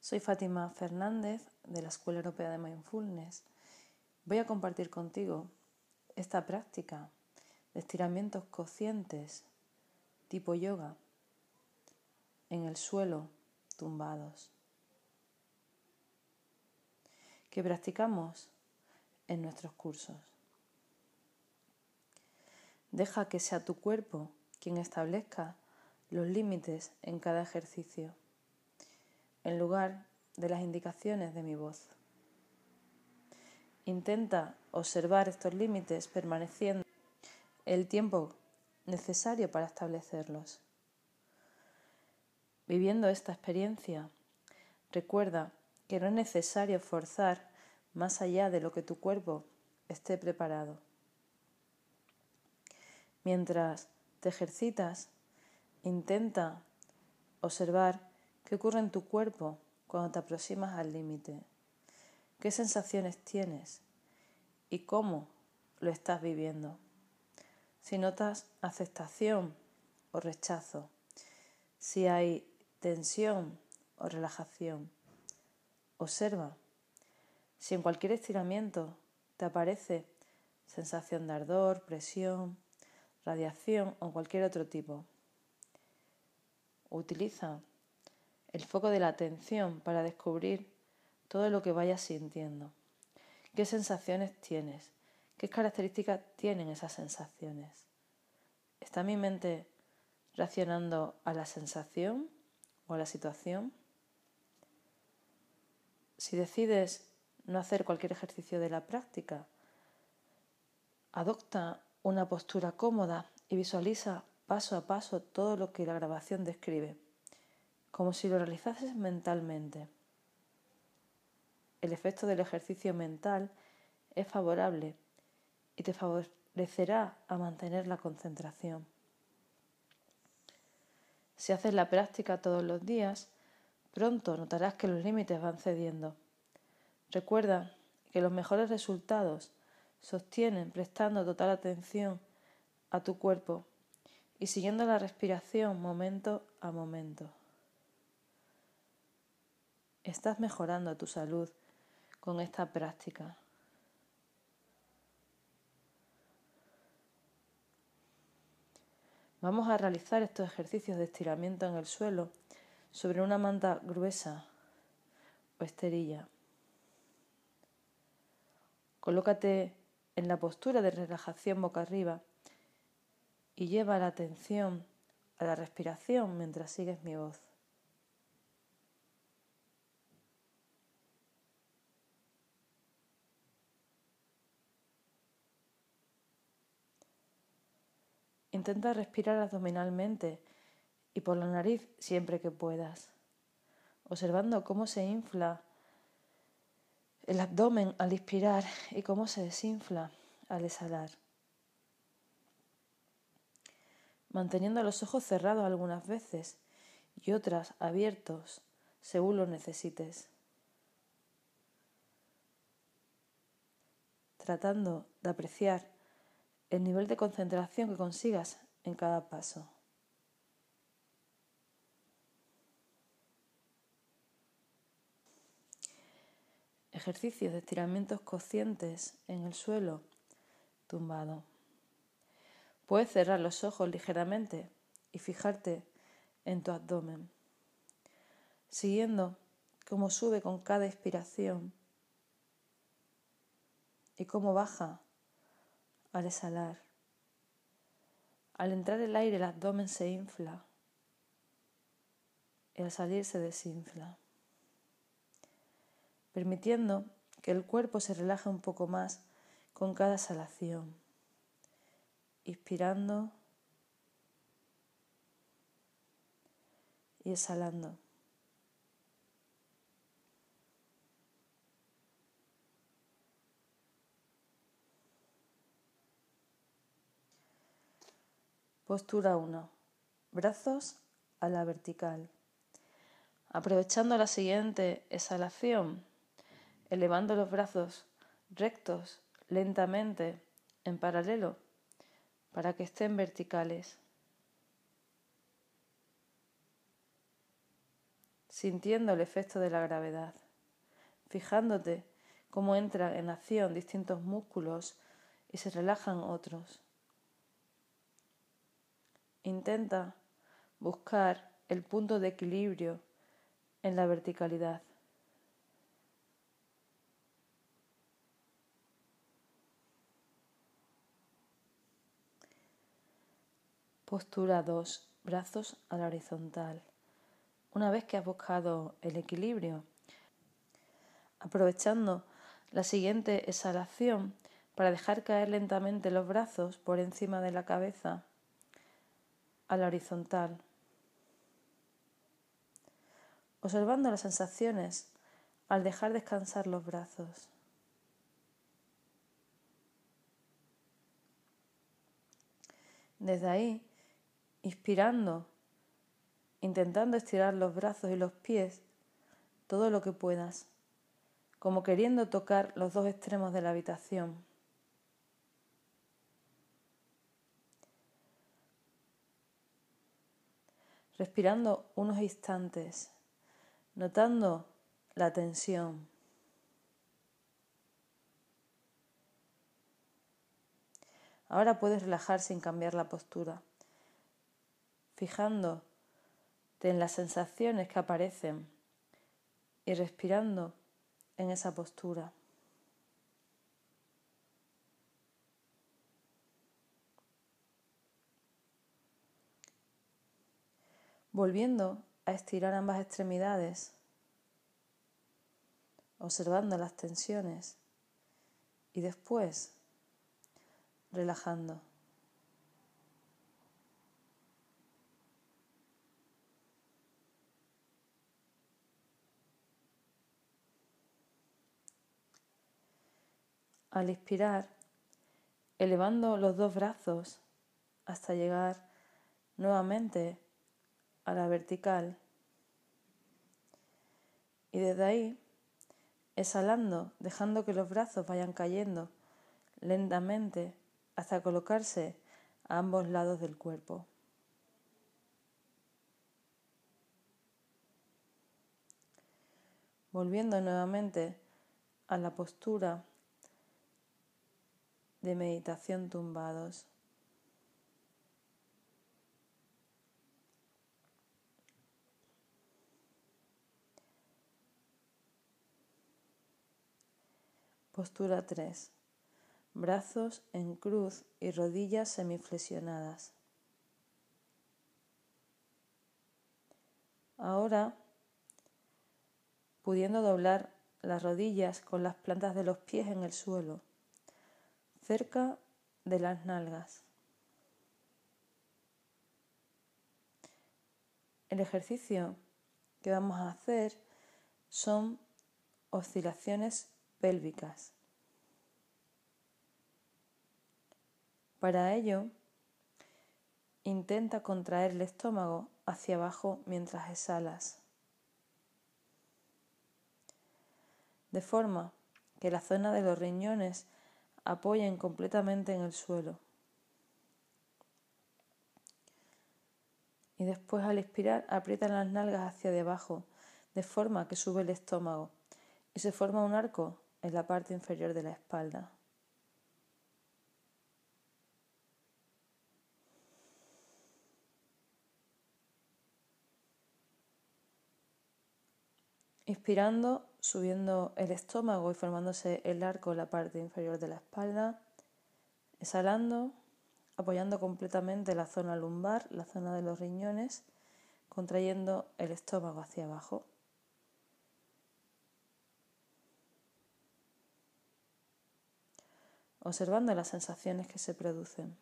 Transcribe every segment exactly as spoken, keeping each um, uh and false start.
Soy Fátima Fernández de la Escuela Europea de Mindfulness. Voy a compartir contigo esta práctica de estiramientos conscientes tipo yoga en el suelo, tumbados, que practicamos en nuestros cursos. Deja que sea tu cuerpo quien establezca los límites en cada ejercicio, en lugar de las indicaciones de mi voz. Intenta observar estos límites permaneciendo el tiempo necesario para establecerlos. Viviendo esta experiencia, recuerda que no es necesario forzar más allá de lo que tu cuerpo esté preparado. Mientras te ejercitas, intenta observar qué ocurre en tu cuerpo cuando te aproximas al límite, qué sensaciones tienes y cómo lo estás viviendo. Si notas aceptación o rechazo, si hay tensión o relajación, observa si en cualquier estiramiento te aparece sensación de ardor, presión, radiación o cualquier otro tipo. Utiliza el foco de la atención para descubrir todo lo que vayas sintiendo. ¿Qué sensaciones tienes? ¿Qué características tienen esas sensaciones? ¿Está mi mente reaccionando a la sensación o a la situación? Si decides no hacer cualquier ejercicio de la práctica, adopta una postura cómoda y visualiza paso a paso todo lo que la grabación describe, como si lo realizases mentalmente. El efecto del ejercicio mental es favorable y te favorecerá a mantener la concentración. Si haces la práctica todos los días, pronto notarás que los límites van cediendo. Recuerda que los mejores resultados se obtienen prestando total atención a tu cuerpo y siguiendo la respiración momento a momento. Estás mejorando tu salud con esta práctica. Vamos a realizar estos ejercicios de estiramiento en el suelo sobre una manta gruesa o esterilla. Colócate en la postura de relajación boca arriba y lleva la atención a la respiración mientras sigues mi voz. Intenta respirar abdominalmente y por la nariz siempre que puedas, observando cómo se infla el abdomen al inspirar y cómo se desinfla al exhalar. Manteniendo los ojos cerrados algunas veces y otras abiertos según lo necesites. Tratando de apreciar el nivel de concentración que consigas en cada paso. Ejercicios de estiramientos conscientes en el suelo, tumbado. Puedes cerrar los ojos ligeramente y fijarte en tu abdomen, siguiendo cómo sube con cada expiración y cómo baja al exhalar. Al entrar el aire, el abdomen se infla y al salir se desinfla, permitiendo que el cuerpo se relaje un poco más con cada exhalación, inspirando y exhalando. Postura uno. Brazos a la vertical. Aprovechando la siguiente exhalación, elevando los brazos rectos lentamente en paralelo para que estén verticales. sintiendo el efecto de la gravedad, fijándote cómo entran en acción distintos músculos y se relajan otros. Intenta buscar el punto de equilibrio en la verticalidad. Postura dos. Brazos a la horizontal. Una vez que has buscado el equilibrio, aprovechando la siguiente exhalación para dejar caer lentamente los brazos por encima de la cabeza a la horizontal, observando las sensaciones al dejar descansar los brazos. Desde ahí, inspirando, intentando estirar los brazos y los pies todo lo que puedas, como queriendo tocar los dos extremos de la habitación. Respirando unos instantes, notando la tensión. Ahora puedes relajar sin cambiar la postura, fijándote en las sensaciones que aparecen y respirando en esa postura. Volviendo a estirar ambas extremidades, observando las tensiones y después relajando. Al inspirar, elevando los dos brazos hasta llegar nuevamente a la vertical y desde ahí exhalando, dejando que los brazos vayan cayendo lentamente hasta colocarse a ambos lados del cuerpo. Volviendo nuevamente a la postura de meditación tumbados. Postura tres. Brazos en cruz y rodillas semiflexionadas. Ahora, pudiendo doblar las rodillas con las plantas de los pies en el suelo, cerca de las nalgas. El ejercicio que vamos a hacer son oscilaciones pélvicas. Para ello, intenta contraer el estómago hacia abajo mientras exhalas, de forma que la zona de los riñones apoyen completamente en el suelo. Y después al expirar aprieta las nalgas hacia debajo, de forma que sube el estómago y se forma un arco en la parte inferior de la espalda. Inspirando, subiendo el estómago y formándose el arco en la parte inferior de la espalda. Exhalando, apoyando completamente la zona lumbar, la zona de los riñones, contrayendo el estómago hacia abajo. Observando las sensaciones que se producen.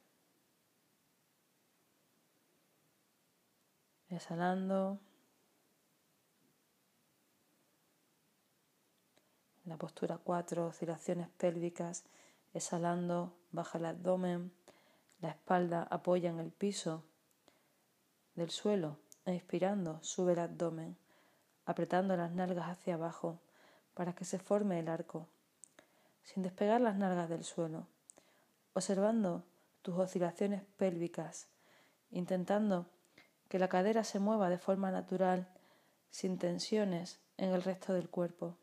Exhalando. La postura cuatro, oscilaciones pélvicas. Exhalando, baja el abdomen. La espalda apoya en el piso del suelo. E inspirando, sube el abdomen, apretando las nalgas hacia abajo para que se forme el arco, sin despegar las nalgas del suelo, observando tus oscilaciones pélvicas, intentando que la cadera se mueva de forma natural sin tensiones en el resto del cuerpo.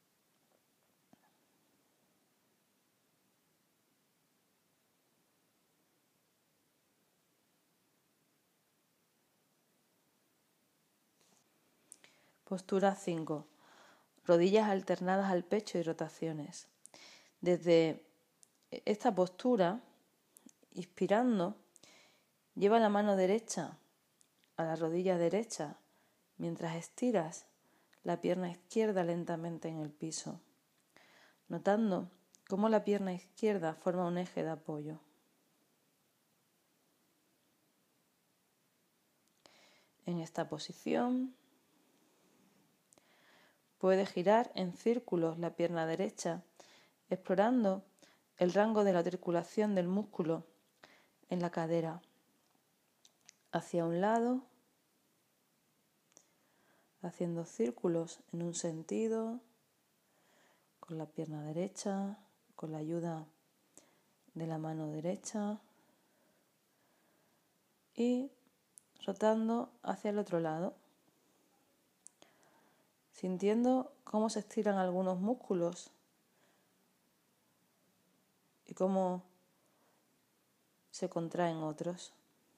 Postura cinco. Rodillas alternadas al pecho y rotaciones. Desde esta postura, inspirando, lleva la mano derecha a la rodilla derecha mientras estiras la pierna izquierda lentamente en el piso, notando cómo la pierna izquierda forma un eje de apoyo. En esta posición puede girar en círculos la pierna derecha, explorando el rango de la articulación del músculo en la cadera, hacia un lado, haciendo círculos en un sentido, con la pierna derecha, con la ayuda de la mano derecha, y rotando hacia el otro lado, sintiendo cómo se estiran algunos músculos y cómo se contraen otros.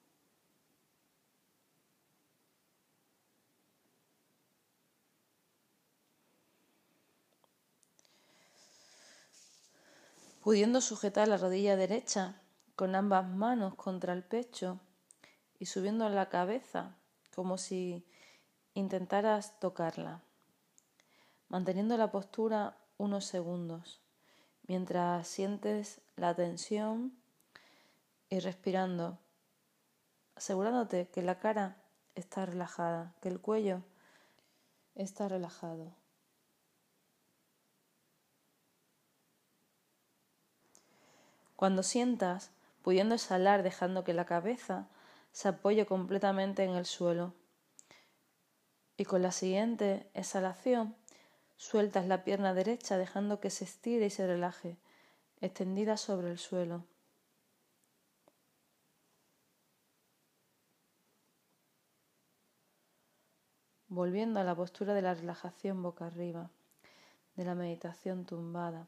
Pudiendo sujetar la rodilla derecha con ambas manos contra el pecho y subiendo la cabeza como si intentaras tocarla, manteniendo la postura unos segundos mientras sientes la tensión y respirando, asegurándote que la cara está relajada, que el cuello está relajado. Cuando sientas, pudiendo exhalar dejando que la cabeza se apoye completamente en el suelo. Y con la siguiente exhalación, sueltas la pierna derecha dejando que se estire y se relaje, extendida sobre el suelo. Volviendo a la postura de la relajación boca arriba, de la meditación tumbada.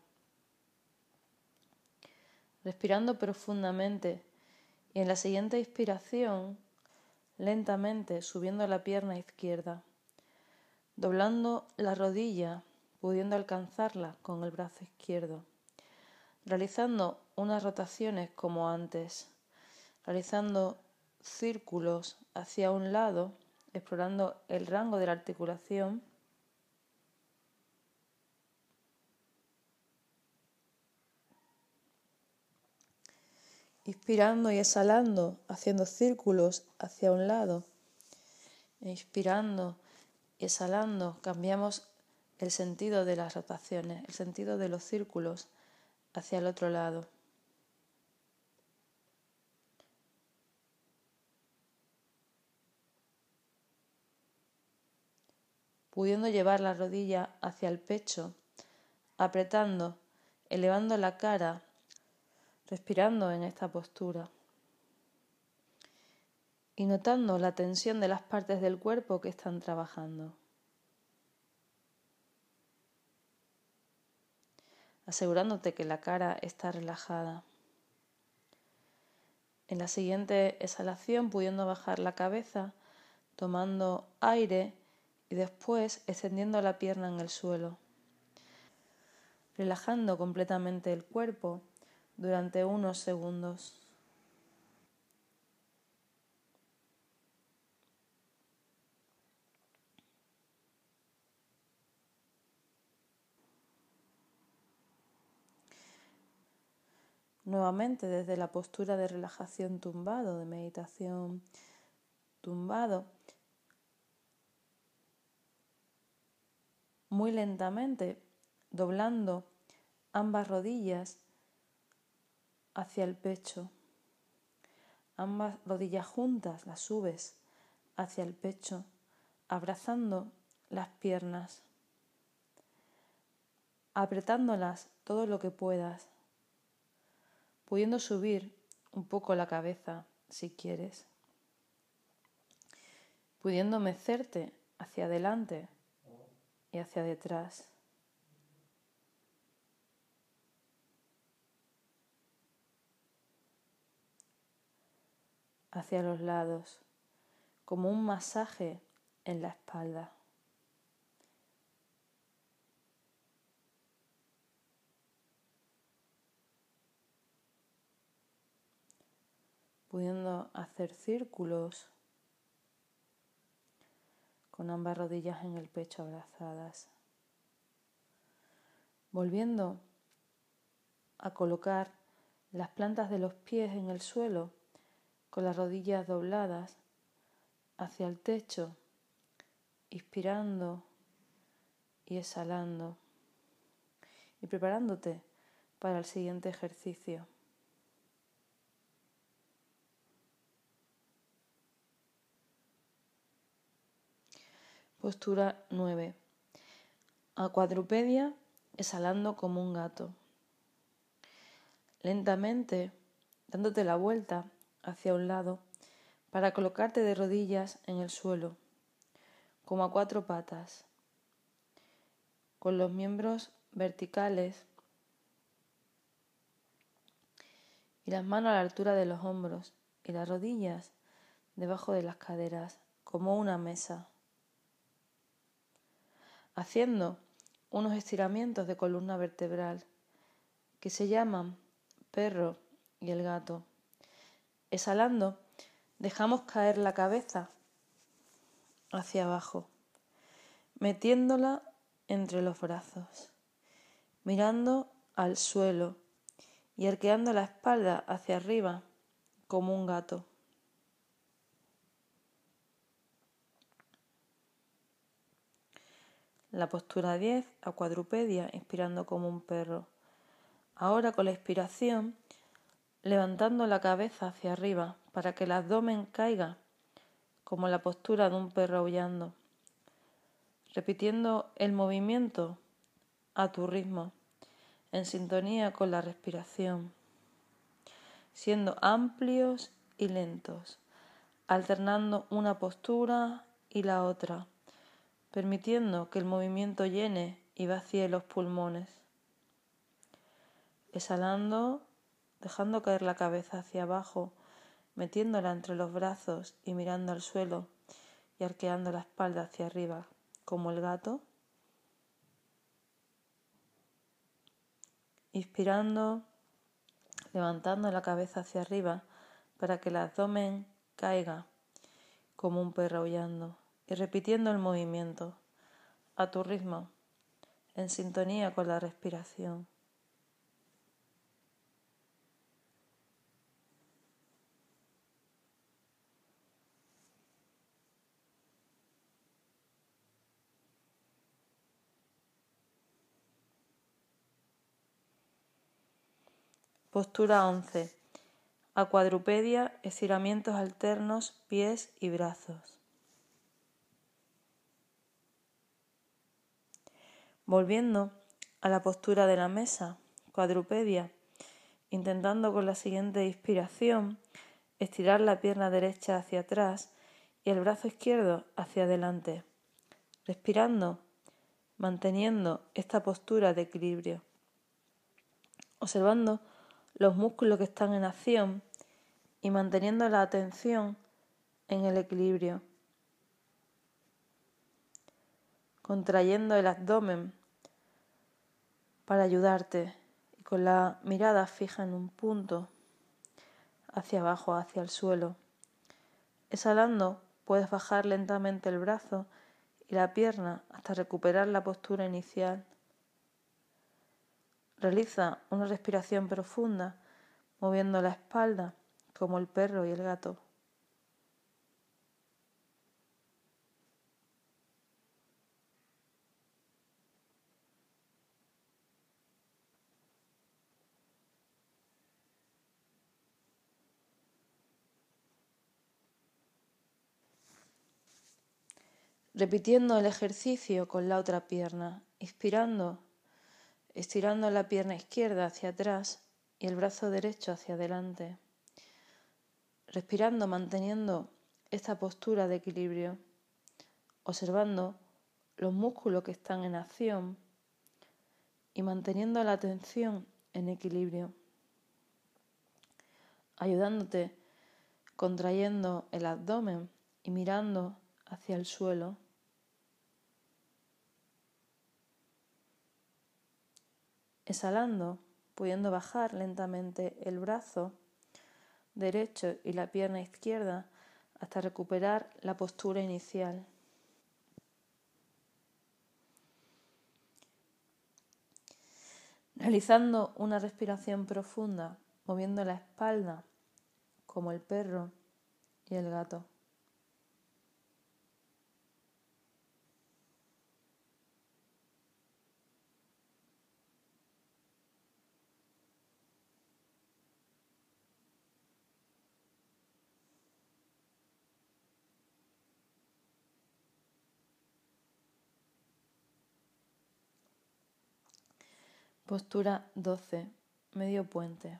Respirando profundamente y en la siguiente inspiración, lentamente subiendo la pierna izquierda, doblando la rodilla, pudiendo alcanzarla con el brazo izquierdo, realizando unas rotaciones como antes, realizando círculos hacia un lado, explorando el rango de la articulación, inspirando y exhalando, haciendo círculos hacia un lado, inspirando y exhalando, cambiamos el sentido de las rotaciones, el sentido de los círculos hacia el otro lado. Pudiendo llevar la rodilla hacia el pecho, apretando, elevando la cara, respirando en esta postura y notando la tensión de las partes del cuerpo que están trabajando. Asegurándote que la cara está relajada. En la siguiente exhalación, pudiendo bajar la cabeza, tomando aire y después extendiendo la pierna en el suelo, relajando completamente el cuerpo durante unos segundos. Nuevamente desde la postura de relajación tumbado, de meditación tumbado, muy lentamente doblando ambas rodillas hacia el pecho. Ambas rodillas juntas las subes hacia el pecho, abrazando las piernas, apretándolas todo lo que puedas, pudiendo subir un poco la cabeza si quieres, pudiendo mecerte hacia adelante y hacia detrás. Hacia los lados, como un masaje en la espalda. Pudiendo hacer círculos con ambas rodillas en el pecho abrazadas. Volviendo a colocar las plantas de los pies en el suelo con las rodillas dobladas hacia el techo, inspirando y exhalando y preparándote para el siguiente ejercicio. Postura nueve. A cuadrupedia, exhalando como un gato. Lentamente, dándote la vuelta hacia un lado para colocarte de rodillas en el suelo, como a cuatro patas, con los miembros verticales y las manos a la altura de los hombros y las rodillas debajo de las caderas, como una mesa. Haciendo unos estiramientos de columna vertebral que se llaman perro y el gato. Exhalando, dejamos caer la cabeza hacia abajo, metiéndola entre los brazos, mirando al suelo y arqueando la espalda hacia arriba como un gato. La postura diez, a cuadrupedia, inspirando como un perro. Ahora con la expiración, levantando la cabeza hacia arriba para que el abdomen caiga como la postura de un perro aullando. Repitiendo el movimiento a tu ritmo, en sintonía con la respiración. Siendo amplios y lentos, alternando una postura y la otra, permitiendo que el movimiento llene y vacíe los pulmones. Exhalando, dejando caer la cabeza hacia abajo, metiéndola entre los brazos y mirando al suelo y arqueando la espalda hacia arriba, como el gato. Inspirando, levantando la cabeza hacia arriba para que el abdomen caiga como un perro aullando y repitiendo el movimiento a tu ritmo, en sintonía con la respiración. Postura once. A cuadrupedia, estiramientos alternos, pies y brazos. Volviendo a la postura de la mesa, cuadrupedia, intentando con la siguiente inspiración estirar la pierna derecha hacia atrás y el brazo izquierdo hacia adelante, respirando, manteniendo esta postura de equilibrio, observando los músculos que están en acción y manteniendo la atención en el equilibrio, contrayendo el abdomen para ayudarte y con la mirada fija en un punto, hacia abajo, hacia el suelo. Exhalando, puedes bajar lentamente el brazo y la pierna hasta recuperar la postura inicial. Realiza una respiración profunda, moviendo la espalda como el perro y el gato. Repitiendo el ejercicio con la otra pierna, inspirando, estirando la pierna izquierda hacia atrás y el brazo derecho hacia adelante. Respirando, manteniendo esta postura de equilibrio, observando los músculos que están en acción y manteniendo la atención en equilibrio, ayudándote contrayendo el abdomen y mirando hacia el suelo. Exhalando, pudiendo bajar lentamente el brazo derecho y la pierna izquierda hasta recuperar la postura inicial. Realizando una respiración profunda, moviendo la espalda como el perro y el gato. Postura doce, medio puente.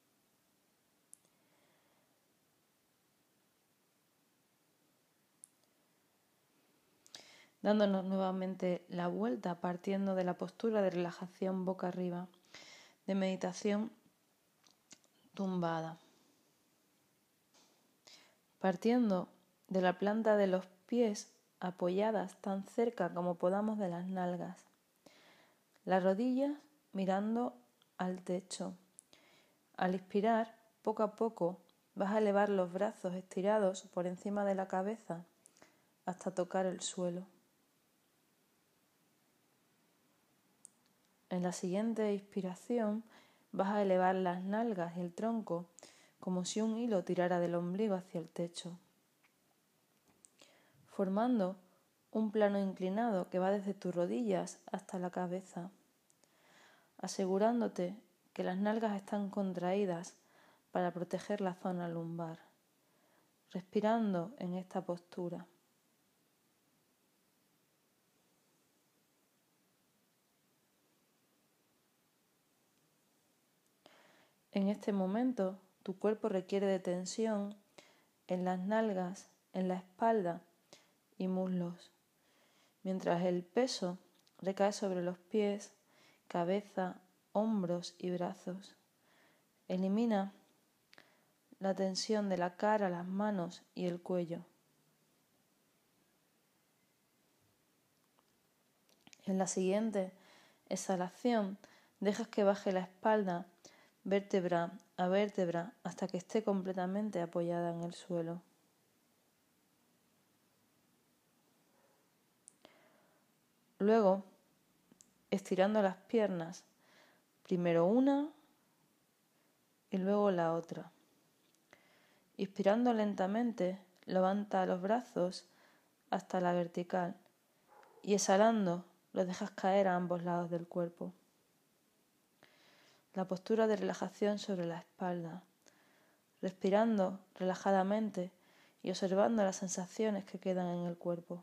Dándonos nuevamente la vuelta partiendo de la postura de relajación boca arriba, de meditación tumbada. Partiendo de la planta de los pies apoyadas tan cerca como podamos de las nalgas. Las rodillas mirando al techo. Al inspirar, poco a poco, vas a elevar los brazos estirados por encima de la cabeza hasta tocar el suelo. En la siguiente inspiración, vas a elevar las nalgas y el tronco como si un hilo tirara del ombligo hacia el techo, formando un plano inclinado que va desde tus rodillas hasta la cabeza, asegurándote que las nalgas están contraídas para proteger la zona lumbar, respirando en esta postura. En este momento, tu cuerpo requiere de tensión en las nalgas, en la espalda y muslos, mientras el peso recae sobre los pies, cabeza, hombros y brazos. Elimina la tensión de la cara, las manos y el cuello. En la siguiente exhalación, dejas que baje la espalda vértebra a vértebra hasta que esté completamente apoyada en el suelo. Luego, estirando las piernas, primero una y luego la otra. Inspirando lentamente, levanta los brazos hasta la vertical y exhalando, los dejas caer a ambos lados del cuerpo. La postura de relajación sobre la espalda, respirando relajadamente y observando las sensaciones que quedan en el cuerpo.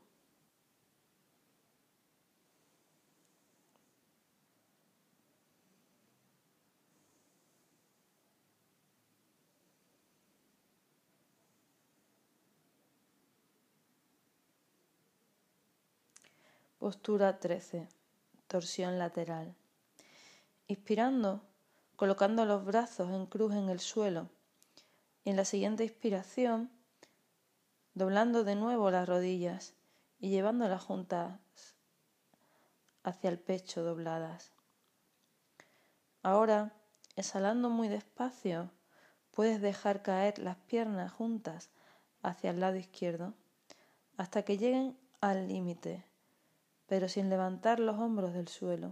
Postura trece. Torsión lateral. Inspirando, colocando los brazos en cruz en el suelo. Y en la siguiente inspiración, doblando de nuevo las rodillas y llevándolas juntas hacia el pecho dobladas. Ahora, exhalando muy despacio, puedes dejar caer las piernas juntas hacia el lado izquierdo hasta que lleguen al límite, pero sin levantar los hombros del suelo.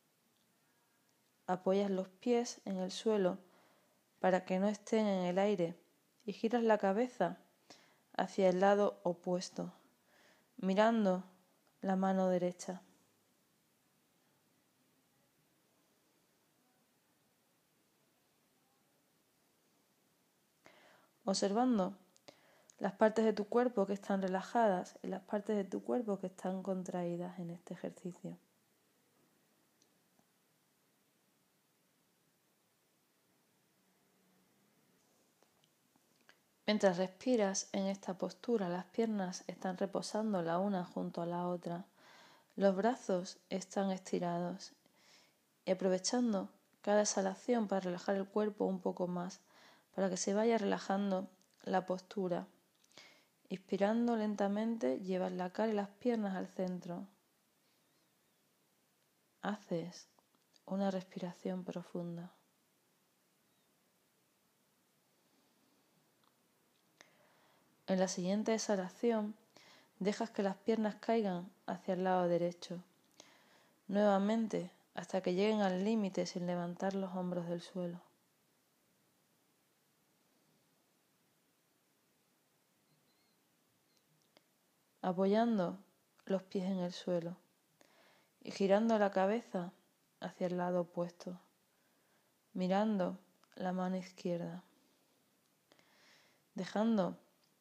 Apoyas los pies en el suelo para que no estén en el aire y giras la cabeza hacia el lado opuesto, mirando la mano derecha. Observando las partes de tu cuerpo que están relajadas y las partes de tu cuerpo que están contraídas en este ejercicio. Mientras respiras en esta postura, las piernas están reposando la una junto a la otra. Los brazos están estirados y aprovechando cada exhalación para relajar el cuerpo un poco más, para que se vaya relajando la postura. Inspirando lentamente, llevas la cara y las piernas al centro. Haces una respiración profunda. En la siguiente exhalación, dejas que las piernas caigan hacia el lado derecho. Nuevamente, hasta que lleguen al límite sin levantar los hombros del suelo. Apoyando los pies en el suelo y girando la cabeza hacia el lado opuesto, mirando la mano izquierda, dejando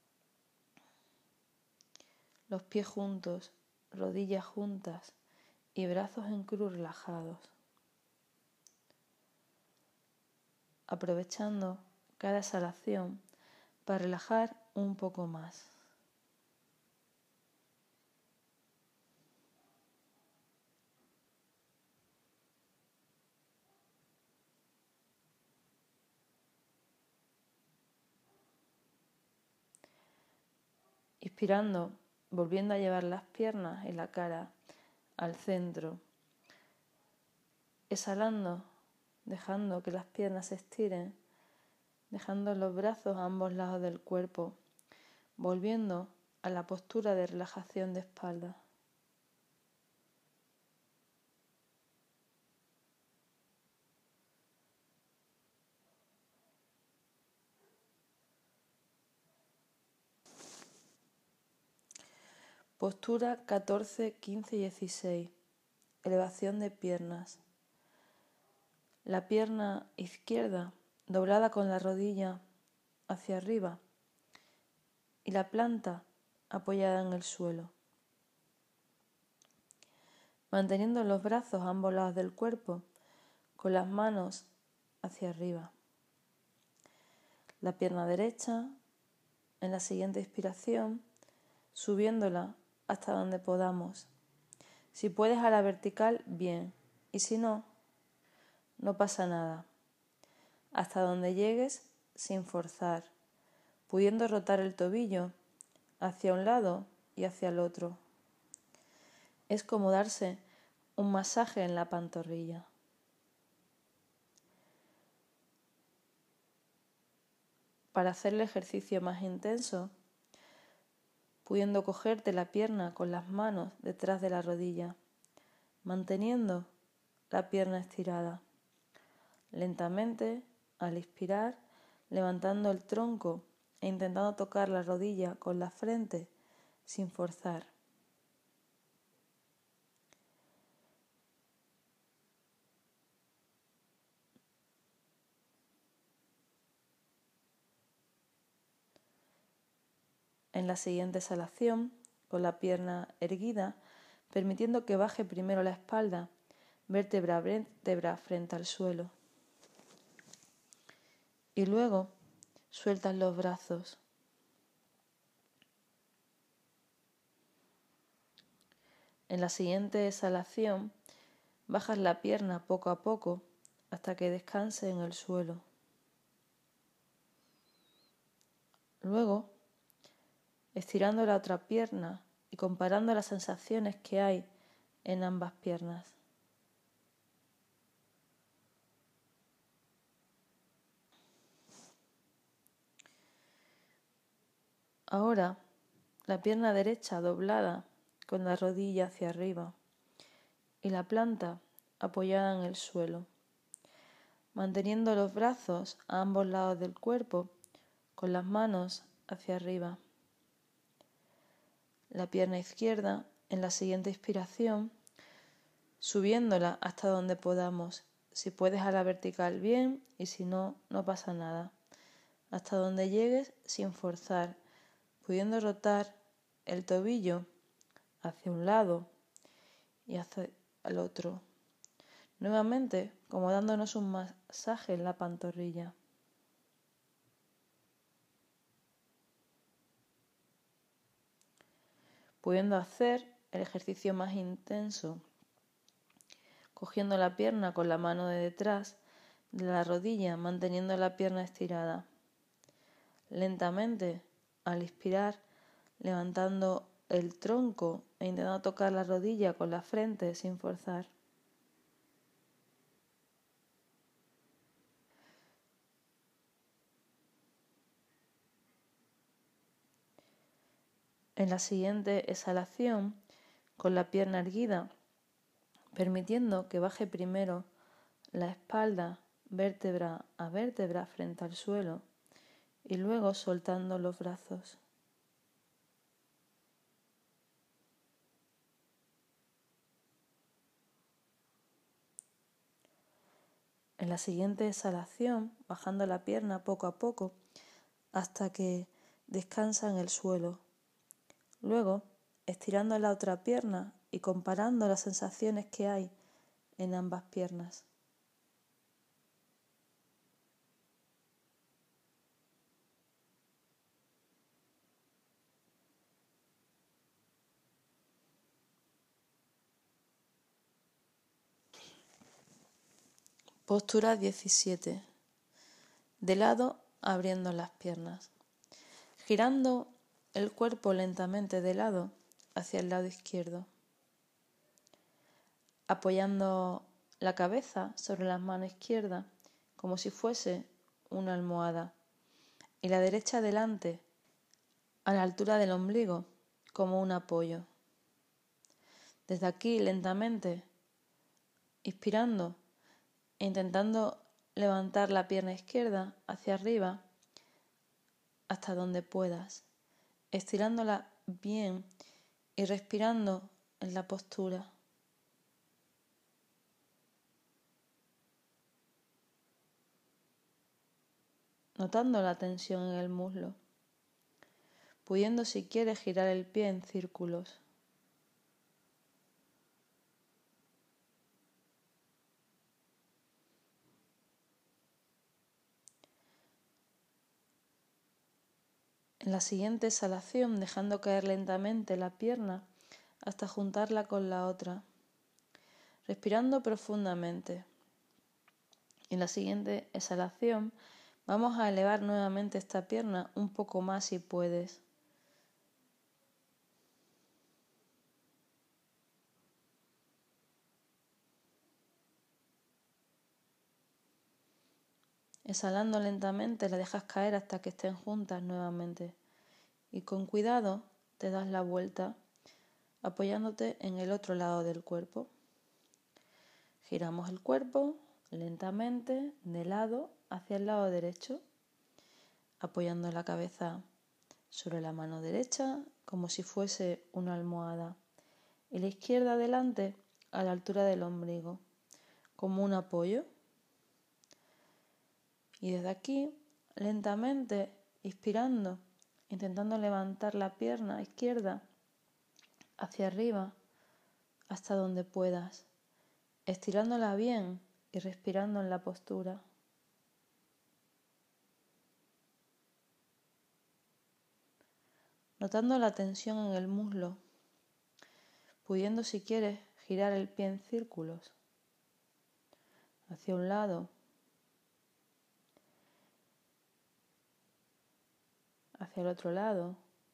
los pies juntos, rodillas juntas y brazos en cruz relajados. Aprovechando cada exhalación para relajar un poco más. Inspirando, volviendo a llevar las piernas y la cara al centro. Exhalando, dejando que las piernas se estiren, dejando los brazos a ambos lados del cuerpo, volviendo a la postura de relajación de espalda. Postura catorce, quince y dieciséis. Elevación de piernas. La pierna izquierda doblada con la rodilla hacia arriba y la planta apoyada en el suelo. Manteniendo los brazos a ambos lados del cuerpo con las manos hacia arriba. La pierna derecha en la siguiente inspiración subiéndola hasta donde podamos. Si puedes a la vertical, bien, y si no, no pasa nada. Hasta donde llegues sin forzar, pudiendo rotar el tobillo hacia un lado y hacia el otro. Es como darse un masaje en la pantorrilla. Para hacer el ejercicio más intenso, pudiendo cogerte la pierna con las manos detrás de la rodilla, manteniendo la pierna estirada. Lentamente, al inspirar, levantando el tronco e intentando tocar la rodilla con la frente sin forzar. En la siguiente exhalación, con la pierna erguida, permitiendo que baje primero la espalda, vértebra a vértebra frente al suelo. Y luego sueltas los brazos. En la siguiente exhalación, bajas la pierna poco a poco hasta que descanse en el suelo. Luego, estirando la otra pierna y comparando las sensaciones que hay en ambas piernas. Ahora, la pierna derecha doblada con la rodilla hacia arriba y la planta apoyada en el suelo, manteniendo los brazos a ambos lados del cuerpo con las manos hacia arriba. La pierna izquierda en la siguiente inspiración, subiéndola hasta donde podamos. Si puedes a la vertical, bien, y si no, no pasa nada. Hasta donde llegues sin forzar, pudiendo rotar el tobillo hacia un lado y hacia el otro. Nuevamente, como dándonos un masaje en la pantorrilla. pudiendo hacer el ejercicio más intenso, cogiendo la pierna con la mano de detrás de la rodilla, manteniendo la pierna estirada. Lentamente, al inspirar, levantando el tronco e intentando tocar la rodilla con la frente sin forzar. En la siguiente exhalación, con la pierna erguida, permitiendo que baje primero la espalda vértebra a vértebra frente al suelo y luego soltando los brazos. En la siguiente exhalación, bajando la pierna poco a poco hasta que descansa en el suelo. Luego, estirando la otra pierna y comparando las sensaciones que hay en ambas piernas. Postura diecisiete. De lado, abriendo las piernas. Girando el cuerpo lentamente de lado hacia el lado izquierdo. Apoyando la cabeza sobre la mano izquierda como si fuese una almohada. Y la derecha adelante, a la altura del ombligo, como un apoyo. Desde aquí, lentamente, inspirando e intentando levantar la pierna izquierda hacia arriba hasta donde puedas, estirándola bien y respirando en la postura. Notando la tensión en el muslo, pudiendo si quieres girar el pie en círculos. En la siguiente exhalación, dejando caer lentamente la pierna hasta juntarla con la otra, respirando profundamente. En la siguiente exhalación, vamos a elevar nuevamente esta pierna un poco más si puedes. Exhalando lentamente la dejas caer hasta que estén juntas nuevamente y con cuidado te das la vuelta apoyándote en el otro lado del cuerpo. Giramos el cuerpo lentamente de lado hacia el lado derecho, apoyando la cabeza sobre la mano derecha como si fuese una almohada y la izquierda adelante a la altura del ombligo como un apoyo. Y desde aquí, lentamente, inspirando, intentando levantar la pierna izquierda hacia arriba hasta donde puedas, estirándola bien y respirando en la postura. Notando la tensión en el muslo, pudiendo si quieres girar el pie en círculos hacia un lado, hacia el otro lado.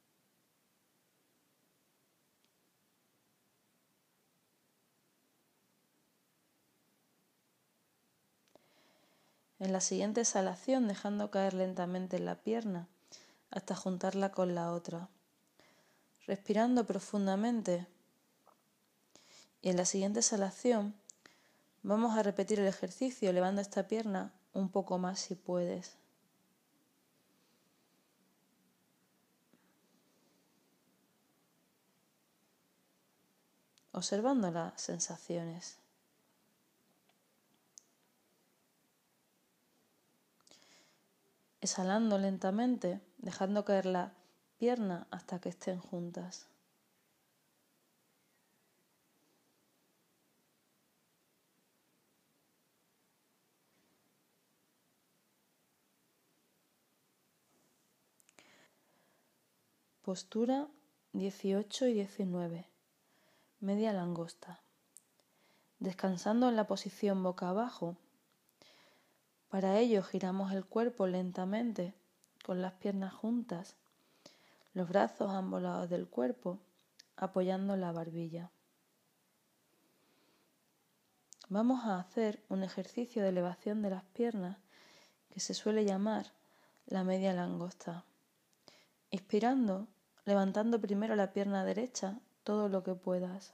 En la siguiente exhalación, dejando caer lentamente la pierna hasta juntarla con la otra, respirando profundamente. Y en la siguiente exhalación, vamos a repetir el ejercicio elevando esta pierna un poco más si puedes. Observando las sensaciones. Exhalando lentamente, dejando caer la pierna hasta que estén juntas. Postura dieciocho y diecinueve. Media langosta. Descansando en la posición boca abajo. Para ello giramos el cuerpo lentamente con las piernas juntas, los brazos a ambos lados del cuerpo, apoyando la barbilla. Vamos a hacer un ejercicio de elevación de las piernas que se suele llamar la media langosta. Inspirando, levantando primero la pierna derecha todo lo que puedas,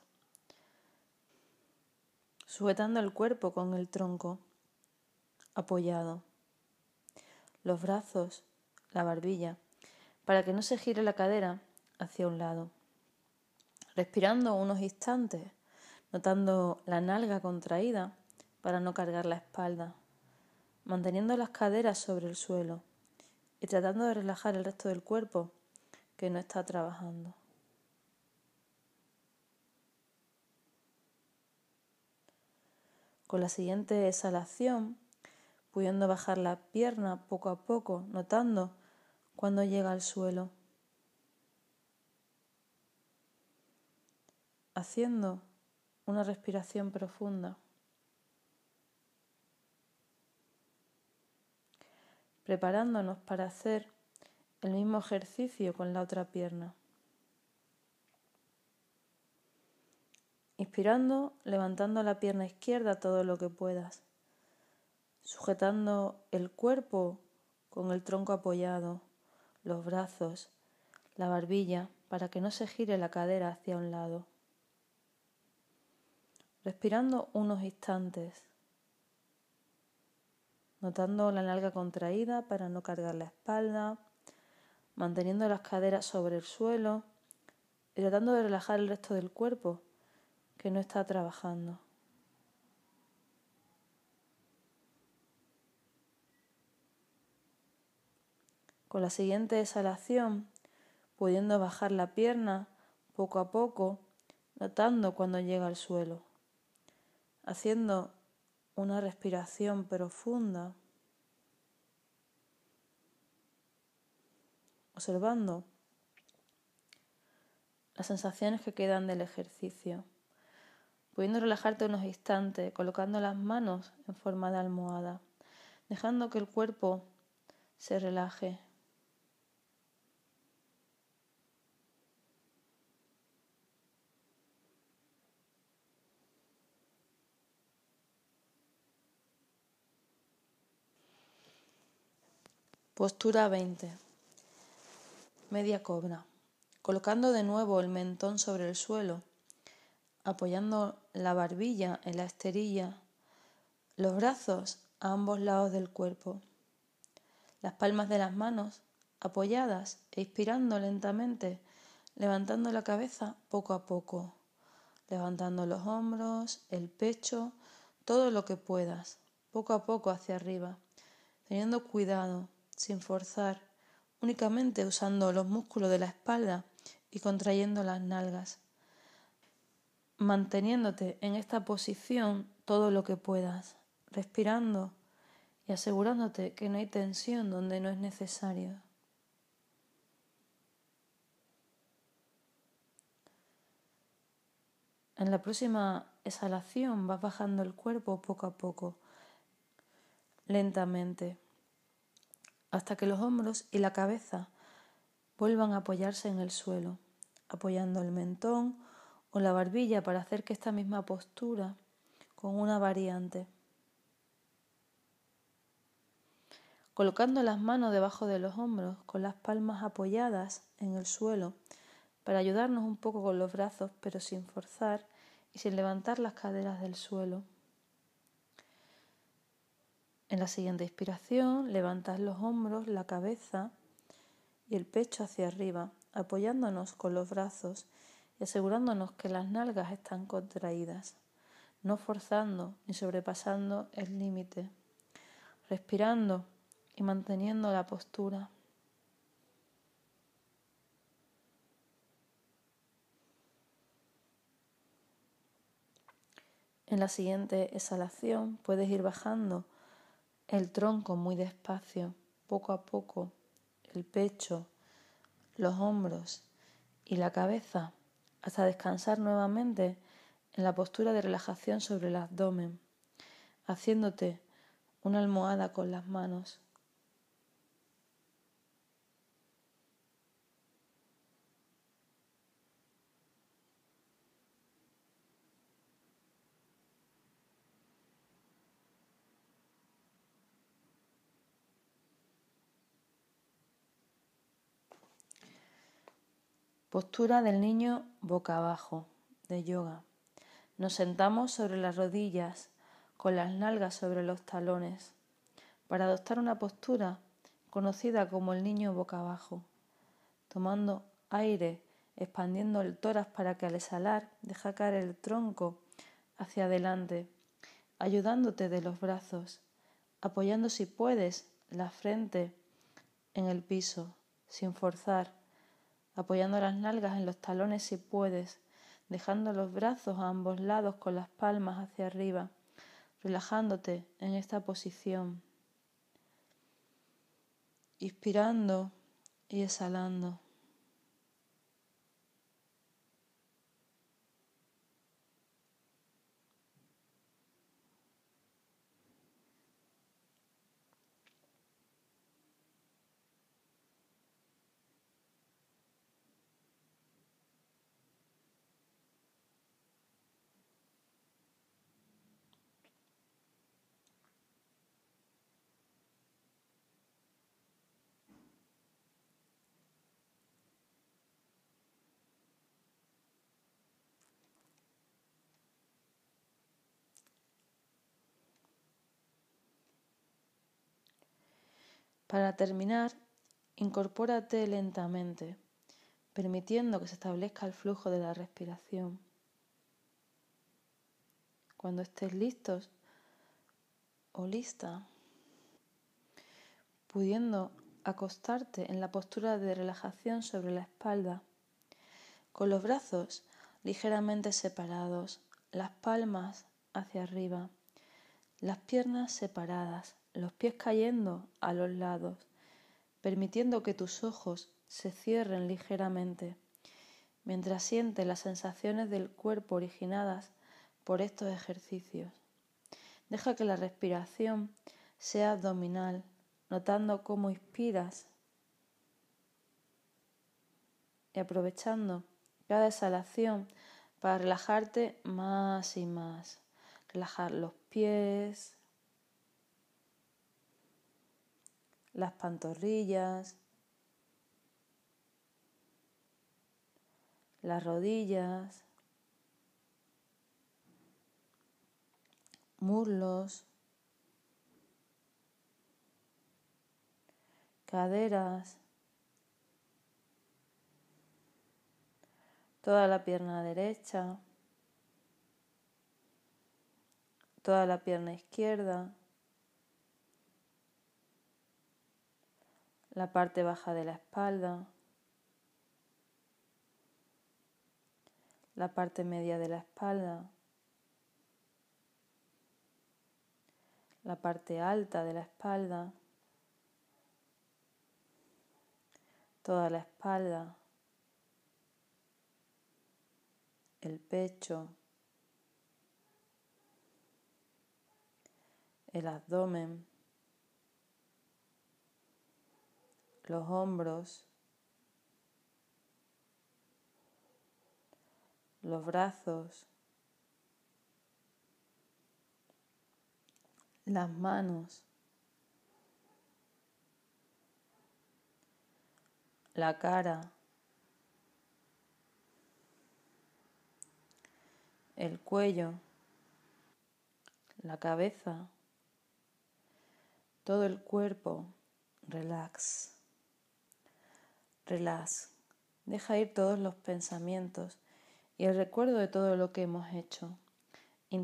sujetando el cuerpo con el tronco apoyado, los brazos, la barbilla, para que no se gire la cadera hacia un lado. Respirando unos instantes, notando la nalga contraída para no cargar la espalda, manteniendo las caderas sobre el suelo y tratando de relajar el resto del cuerpo que no está trabajando. Con la siguiente exhalación, pudiendo bajar la pierna poco a poco, notando cuando llega al suelo, haciendo una respiración profunda, preparándonos para hacer el mismo ejercicio con la otra pierna. Inspirando, levantando la pierna izquierda todo lo que puedas, sujetando el cuerpo con el tronco apoyado, los brazos, la barbilla, para que no se gire la cadera hacia un lado. Respirando unos instantes, notando la nalga contraída para no cargar la espalda, manteniendo las caderas sobre el suelo y tratando de relajar el resto del cuerpo que no está trabajando. Con la siguiente exhalación, pudiendo bajar la pierna poco a poco, notando cuando llega al suelo, haciendo una respiración profunda, observando las sensaciones que quedan del ejercicio, pudiendo relajarte unos instantes, colocando las manos en forma de almohada, dejando que el cuerpo se relaje. Postura veinte. Media cobra. Colocando de nuevo el mentón sobre el suelo, apoyando la barbilla en la esterilla, los brazos a ambos lados del cuerpo, las palmas de las manos apoyadas e inspirando lentamente, levantando la cabeza poco a poco, levantando los hombros, el pecho, todo lo que puedas, poco a poco hacia arriba, teniendo cuidado, sin forzar, únicamente usando los músculos de la espalda y contrayendo las nalgas, manteniéndote en esta posición todo lo que puedas, respirando y asegurándote que no hay tensión donde no es necesario. En la próxima exhalación vas bajando el cuerpo poco a poco, lentamente, hasta que los hombros y la cabeza vuelvan a apoyarse en el suelo, apoyando el mentón o la barbilla para hacer que esta misma postura con una variante. Colocando las manos debajo de los hombros con las palmas apoyadas en el suelo para ayudarnos un poco con los brazos, pero sin forzar y sin levantar las caderas del suelo. En la siguiente inspiración, levantas los hombros, la cabeza y el pecho hacia arriba, apoyándonos con los brazos y asegurándonos que las nalgas están contraídas, no forzando ni sobrepasando el límite, respirando y manteniendo la postura. En la siguiente exhalación puedes ir bajando el tronco muy despacio, poco a poco, el pecho, los hombros y la cabeza hasta descansar nuevamente en la postura de relajación sobre el abdomen, haciéndote una almohada con las manos. Postura del niño boca abajo, de yoga. Nos sentamos sobre las rodillas, con las nalgas sobre los talones, para adoptar una postura conocida como el niño boca abajo, tomando aire, expandiendo el tórax para que al exhalar deja caer el tronco hacia adelante, ayudándote de los brazos, apoyando si puedes la frente en el piso, sin forzar, apoyando las nalgas en los talones si puedes, dejando los brazos a ambos lados con las palmas hacia arriba, relajándote en esta posición, inspirando y exhalando. Para terminar, incorpórate lentamente, permitiendo que se establezca el flujo de la respiración. Cuando estés listos o lista, pudiendo acostarte en la postura de relajación sobre la espalda, con los brazos ligeramente separados, las palmas hacia arriba, las piernas separadas, los pies cayendo a los lados, permitiendo que tus ojos se cierren ligeramente, mientras sientes las sensaciones del cuerpo originadas por estos ejercicios. Deja que la respiración sea abdominal, notando cómo inspiras y aprovechando cada exhalación para relajarte más y más. Relajar los pies, las pantorrillas, las rodillas, muslos, caderas, toda la pierna derecha, toda la pierna izquierda, la parte baja de la espalda, la parte media de la espalda, la parte alta de la espalda, toda la espalda, el pecho, el abdomen, los hombros, los brazos, las manos, la cara, el cuello, la cabeza, todo el cuerpo. Relax, relax. Deja ir todos los pensamientos y el recuerdo de todo lo que hemos hecho,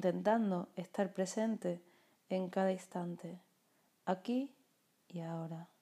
intentando estar presente en cada instante, aquí y ahora.